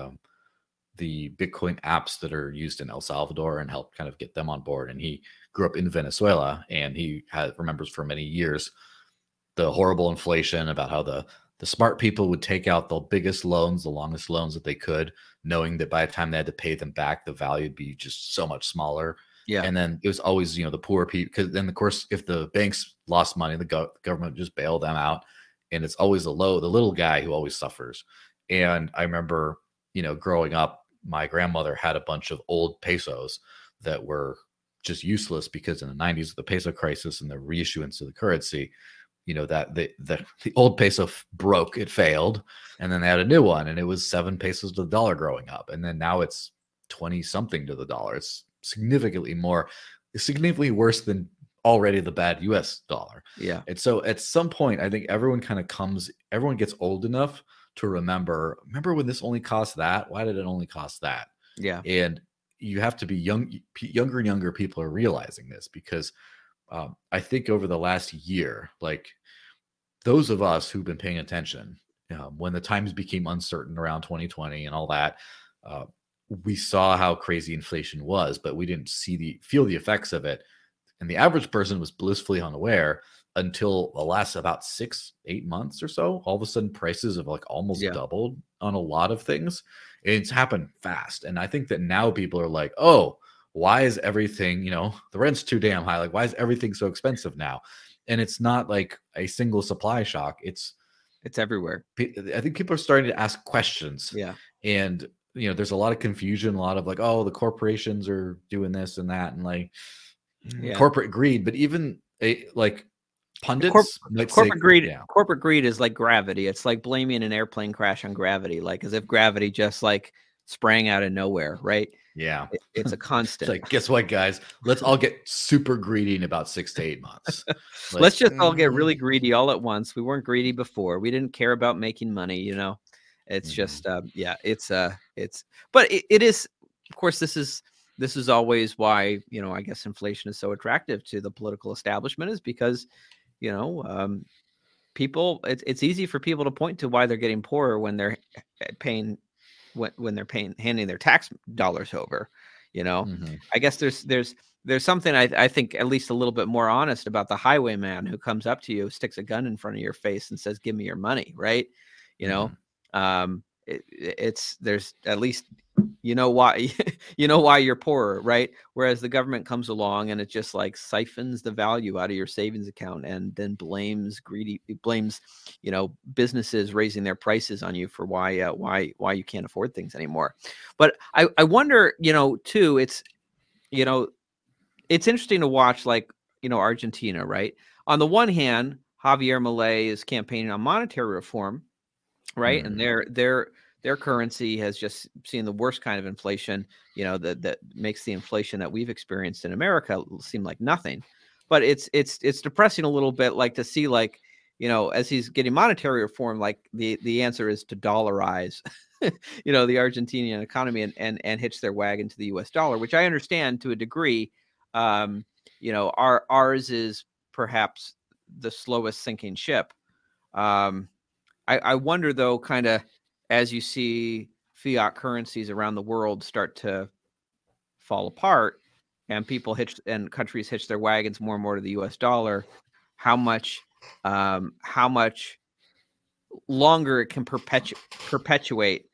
the Bitcoin apps that are used in El Salvador and helped kind of get them on board. And he grew up in Venezuela, and he remembers for many years the horrible inflation, about how the smart people would take out the biggest loans, the longest loans that they could, knowing that by the time they had to pay them back, the value would be just so much smaller.
Yeah.
And then it was always, the poor people, because then, of course, if the banks lost money, the government would just bail them out. And it's always the little guy who always suffers. And I remember, growing up, my grandmother had a bunch of old pesos that were just useless because in the 90s, the peso crisis and the reissuance of the currency, that the old peso broke, it failed. And then they had a new one, and it was 7 pesos to the dollar growing up. And then now it's 20 something to the dollar. It's significantly worse than already the bad US dollar.
Yeah.
And so at some point, I think everyone gets old enough to remember when this only cost that. Why did it only cost that?
Yeah.
And you have to be younger and younger people are realizing this, because I think over the last year, like those of us who've been paying attention, when the times became uncertain around 2020 and all that, we saw how crazy inflation was, but we didn't feel the effects of it. And the average person was blissfully unaware until the last about 6-8 months or so. All of a sudden, prices have like almost doubled on a lot of things. It's happened fast. And I think that now people are like, oh, why is everything, the rent's too damn high? Like, why is everything so expensive now? And it's not like a single supply shock. It's
everywhere.
I think people are starting to ask questions.
Yeah.
And, there's a lot of confusion, a lot of like, oh, the corporations are doing this and that, and like corporate greed. But even like pundits,
corporate greed is like gravity. It's like blaming an airplane crash on gravity, like as if gravity just like sprang out of nowhere, right?
Yeah.
It's a constant.
It's like, guess what, guys? Let's all get super greedy in about 6 to 8 months.
Let's just all get really greedy all at once. We weren't greedy before. We didn't care about making money, It's just but it is, of course, this is always why, I guess inflation is so attractive to the political establishment, is because, people, it's easy for people to point to why they're getting poorer when they're paying, handing their tax dollars over, I guess there's something I think at least a little bit more honest about the highwayman who comes up to you, sticks a gun in front of your face and says, give me your money. Right. There's at least, why, why you're poorer. Right. Whereas the government comes along and it just like siphons the value out of your savings account and then blames businesses raising their prices on you for why you can't afford things anymore. But I wonder, too, it's interesting to watch, like, Argentina, right? On the one hand, Javier Milei is campaigning on monetary reform, right? Mm-hmm. And their currency has just seen the worst kind of inflation, that makes the inflation that we've experienced in America seem like nothing. But it's depressing a little bit, like to see, like, as he's getting monetary reform, like the answer is to dollarize, the Argentinian economy and hitch their wagon to the US dollar, which I understand to a degree. Ours is perhaps the slowest sinking ship. I wonder, though, kind of as you see fiat currencies around the world start to fall apart and countries hitch their wagons more and more to the US dollar, how much longer it can perpetuate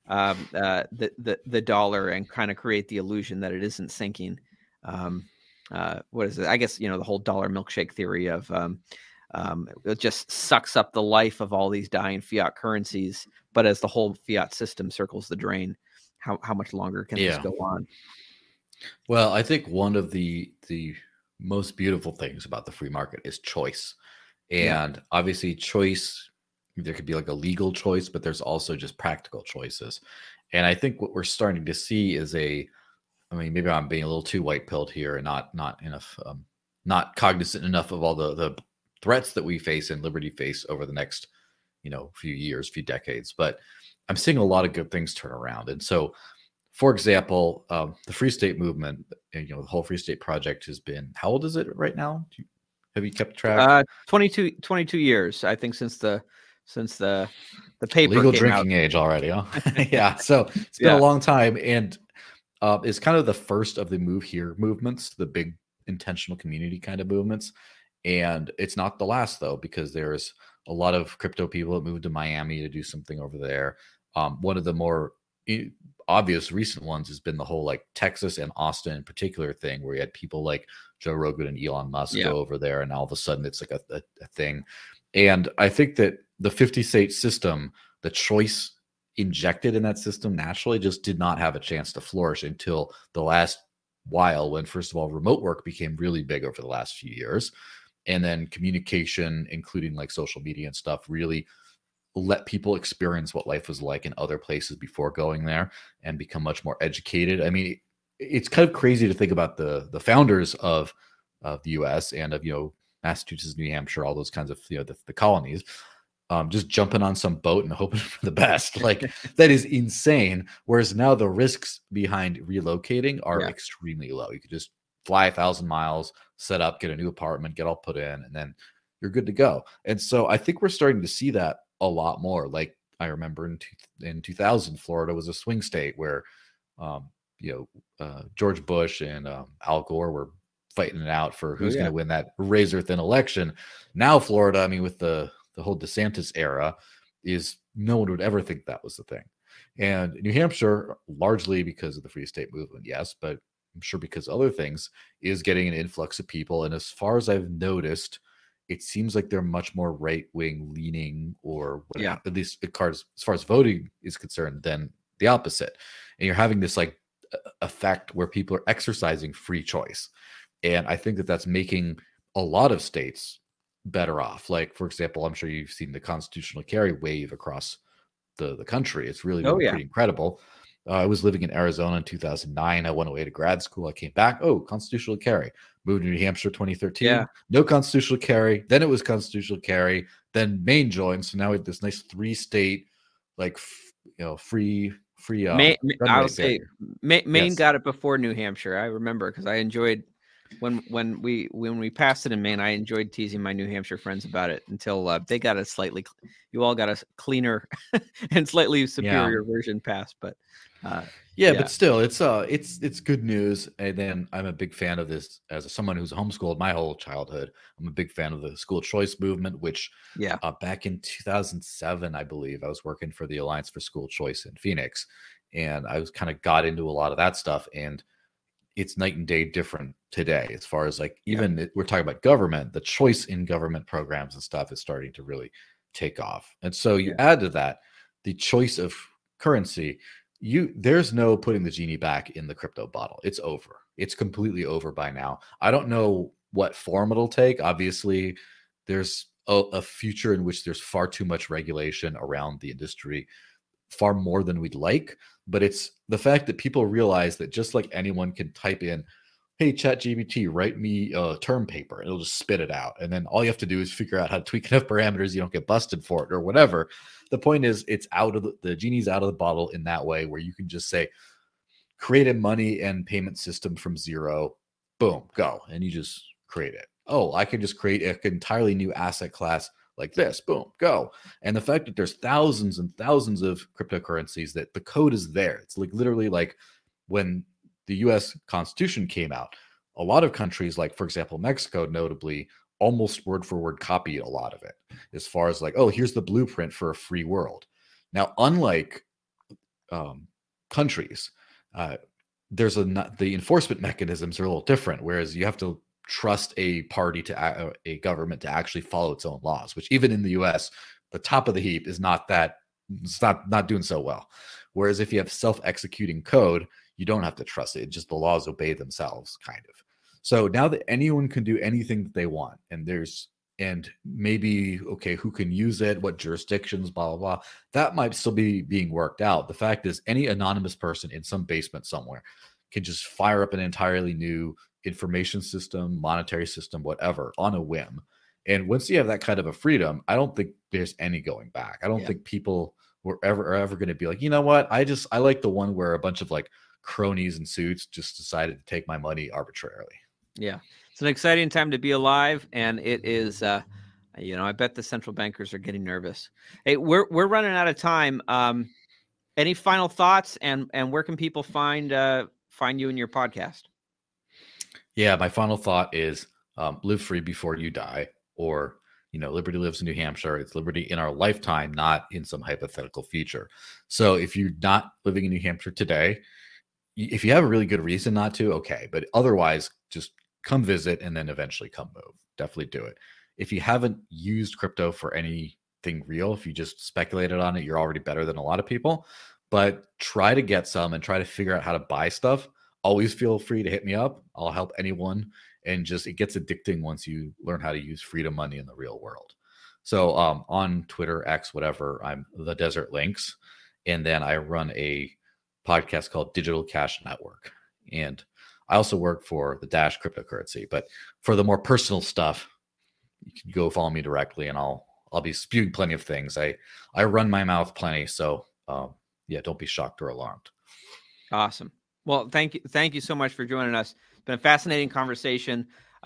the dollar and kind of create the illusion that it isn't sinking. What is it? I guess, the whole dollar milkshake theory of it just sucks up the life of all these dying fiat currencies. But as the whole fiat system circles the drain, how much longer can this go on?
Well, I think one of the most beautiful things about the free market is choice. And obviously choice, there could be like a legal choice, but there's also just practical choices. And I think what we're starting to see is maybe I'm being a little too white pilled here and not enough, not cognizant enough of all the threats that we face and liberty face over the next, few years, few decades. But I'm seeing a lot of good things turn around. And so, for example, the Free State movement, the whole Free State project has been, how old is it right now? Have you kept track?
22 years, I think, since the paper
legal
came
drinking
out.
Age already, huh? Yeah. So it's been a long time, and it's kind of the first of the Move Here movements, the big intentional community kind of movements. And it's not the last, though, because there's a lot of crypto people that moved to Miami to do something over there. One of the more obvious recent ones has been the whole like Texas and Austin in particular thing, where you had people like Joe Rogan and Elon Musk go over there, and all of a sudden it's like a thing. And I think that the 50-state system, the choice injected in that system naturally just did not have a chance to flourish until the last while, when first of all remote work became really big over the last few years, and then communication, including like social media and stuff, really let people experience what life was like in other places before going there and become much more educated. I mean, it's kind of crazy to think about the founders of the US and of, Massachusetts, New Hampshire, all those kinds of, the colonies, just jumping on some boat and hoping for the best. Like that is insane. Whereas now the risks behind relocating are extremely low. You could just fly 1,000 miles, set up, get a new apartment, get all put in, and then you're good to go. And so I think we're starting to see that a lot more. Like I remember in 2000, Florida was a swing state where, George Bush and Al Gore were fighting it out for who's going to win that razor thin election. Now Florida, with the whole DeSantis era, is no one would ever think that was the thing. And New Hampshire, largely because of the Free State movement, yes, but I'm sure because other things, is getting an influx of people. And as far as I've noticed, it seems like they're much more right-wing leaning, or at least as far as voting is concerned, than the opposite. And you're having this like effect where people are exercising free choice. And I think that that's making a lot of states better off. Like, for example, I'm sure you've seen the constitutional carry wave across the country. It's really been pretty incredible. I was living in Arizona in 2009. I went away to grad school. I came back. Oh, constitutional carry. Moved to New Hampshire 2013. No constitutional carry. Then it was constitutional carry. Then Maine joined. So now we have this nice 3-state, like, free.
I would say Maine got it before New Hampshire. I remember because I enjoyed when we passed it in Maine. I enjoyed teasing my New Hampshire friends about it until they got you all got a cleaner and slightly superior version passed. But but still,
it's good news. And then I'm a big fan of this as someone who's homeschooled my whole childhood. I'm a big fan of the school choice movement, which back in 2007, I believe, I was working for the Alliance for School Choice in Phoenix, and I was kind of got into a lot of that stuff. And it's night and day different today, as far as like, even we're talking about government, the choice in government programs and stuff is starting to really take off. And so you add to that the choice of currency. There's no putting the genie back in the crypto bottle. It's over. It's completely over by now. I don't know what form it'll take. Obviously, there's a future in which there's far too much regulation around the industry, far more than we'd like. But it's the fact that people realize that just like anyone can type in, hey, ChatGPT, write me a term paper, and it'll just spit it out. And then all you have to do is figure out how to tweak enough parameters, you don't get busted for it or whatever. The point is, it's out of the genie's out of the bottle in that way, where you can just say, create a money and payment system from zero, boom, go. And you just create it. Oh, I can just create an entirely new asset class like this, boom, go. And the fact that there's thousands and thousands of cryptocurrencies, that the code is there. It's like literally like when the US Constitution came out, a lot of countries, like, for example, Mexico, notably, almost word for word copied a lot of it as far as like, oh, here's the blueprint for a free world. Now, unlike countries, there's the enforcement mechanisms are a little different, whereas you have to trust a party to a government to actually follow its own laws, which even in the US, the top of the heap is not that, it's not doing so well. Whereas if you have self-executing code, you don't have to trust it. Just the laws obey themselves, kind of. So now that anyone can do anything that they want, and maybe, okay, who can use it, what jurisdictions, blah, blah, blah, that might still be being worked out. The fact is, any anonymous person in some basement somewhere can just fire up an entirely new information system, monetary system, whatever, on a whim. And once you have that kind of a freedom, I don't think there's any going back. I don't think people are ever going to be like, you know what, I like the one where a bunch of like cronies in suits just decided to take my money arbitrarily.
Yeah, it's an exciting time to be alive, and it is. I bet the central bankers are getting nervous. Hey, we're running out of time. Any final thoughts, and where can people find you and your podcast?
Yeah, my final thought is live free before you die, or liberty lives in New Hampshire. It's liberty in our lifetime, not in some hypothetical future. So if you're not living in New Hampshire today, if you have a really good reason not to, okay, but otherwise, just come visit and then eventually come move. Definitely do it. If you haven't used crypto for anything real, if you just speculated on it, you're already better than a lot of people. But try to get some and try to figure out how to buy stuff. Always feel free to hit me up. I'll help anyone. And just, it gets addicting once you learn how to use freedom money in the real world. So on Twitter, X, whatever, I'm the Desert Links. And then I run a podcast called Digital Cash Network. And I also work for the Dash Cryptocurrency, but for the more personal stuff, you can go follow me directly, and I'll be spewing plenty of things. I run my mouth plenty, so don't be shocked or alarmed.
Awesome. Well, thank you so much for joining us. It's been a fascinating conversation.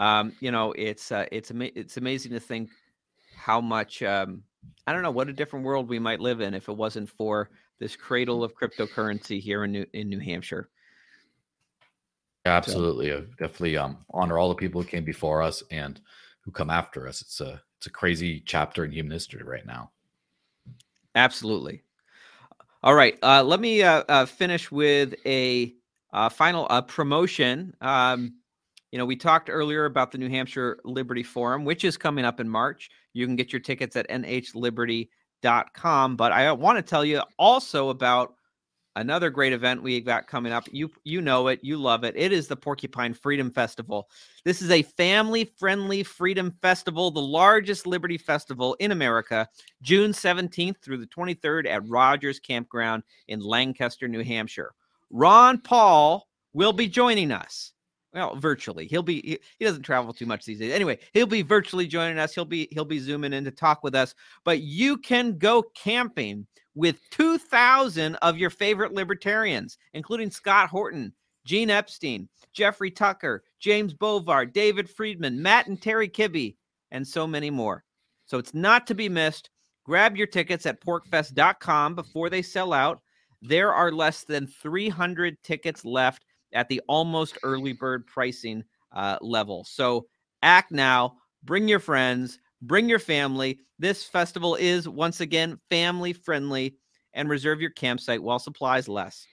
It's amazing to think how much I don't know what a different world we might live in if it wasn't for this cradle of cryptocurrency here in New Hampshire.
Absolutely. So, definitely honor all the people who came before us and who come after us. It's a crazy chapter in human history right now.
Absolutely. All right. Let me finish with a final promotion. We talked earlier about the New Hampshire Liberty Forum, which is coming up in March. You can get your tickets at nhliberty.com. But I want to tell you also about another great event we've got coming up. You know it. You love it. It is the Porcupine Freedom Festival. This is a family-friendly freedom festival, the largest liberty festival in America, June 17th through the 23rd at Rogers Campground in Lancaster, New Hampshire. Ron Paul will be joining us. Well, virtually. He doesn't travel too much these days. Anyway, he'll be virtually joining us. He'll be zooming in to talk with us. But you can go camping with 2,000 of your favorite libertarians, including Scott Horton, Gene Epstein, Jeffrey Tucker, James Bovard, David Friedman, Matt and Terry Kibbe, and so many more. So it's not to be missed. Grab your tickets at porcfest.com before they sell out. There are less than 300 tickets left at the almost early bird pricing level. So act now, bring your friends, bring your family. This festival is, once again, family friendly, and reserve your campsite while supplies last.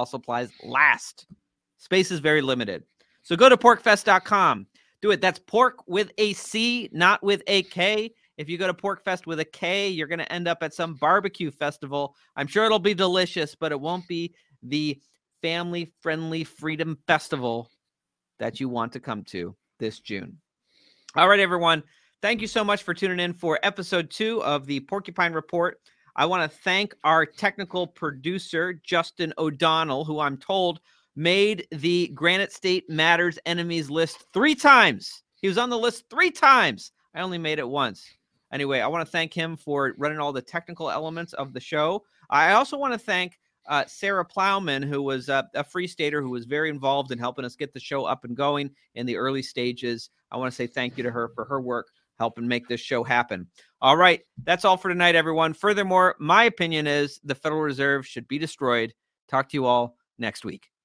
Space is very limited. So go to porcfest.com. Do it. That's pork with a C, not with a K. If you go to PorcFest with a K, you're going to end up at some barbecue festival. I'm sure it'll be delicious, but it won't be the family-friendly freedom festival that you want to come to this June. All right, everyone. Thank you so much for tuning in for episode 2 of the Porcupine Report. I want to thank our technical producer, Justin O'Donnell, who I'm told made the Granite State Matters enemies list 3 times. He was on the list 3 times. I only made it once. Anyway, I want to thank him for running all the technical elements of the show. I also want to thank Sarah Plowman, who was a Free Stater who was very involved in helping us get the show up and going in the early stages. I want to say thank you to her for her work helping make this show happen. All right, that's all for tonight, everyone. Furthermore, my opinion is the Federal Reserve should be destroyed. Talk to you all next week.